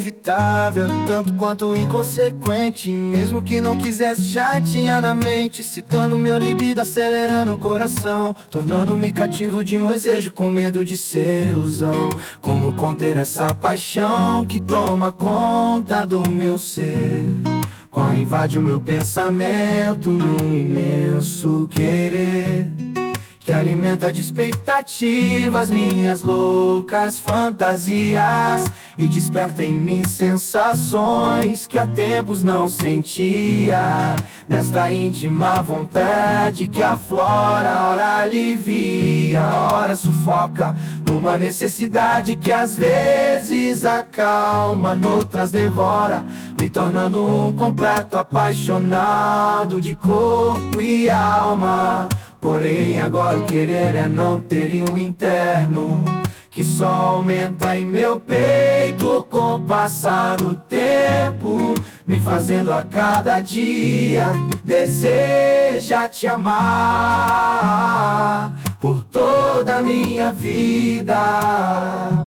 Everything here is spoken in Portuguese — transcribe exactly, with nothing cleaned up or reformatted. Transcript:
inevitável, tanto quanto inconsequente. Mesmo que não quisesse, já tinha na mente, citando meu libido, acelerando o coração, tornando-me cativo de um desejo com medo de ser ilusão. Como conter essa paixão que toma conta do meu ser, qual invade o meu pensamento num imenso querer, que alimenta de expectativas minhas loucas fantasias, e desperta em mim sensações que há tempos não sentia. Nesta íntima vontade que aflora, ora alivia, ora sufoca, numa necessidade que às vezes acalma, noutras devora, me tornando um completo apaixonado de corpo e alma. Porém agora o querer é não ter um interno que só aumenta em meu peito com o passar do tempo, me fazendo a cada dia desejar te amar por toda a minha vida.